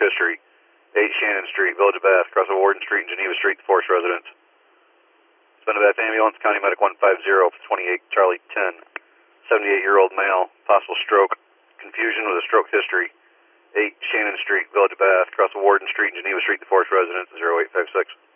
history. 8 Shannon Street, Village of Bath, across Warden Street and Geneva Street, the Forest residence. Spend a Bath ambulance, County Medic 150, 28 Charlie 10. 78-year-old male, possible stroke, confusion with a stroke history. 8 Shannon Street, Village of Bath, across Warden Street and Geneva Street, the Forest residence, 0856.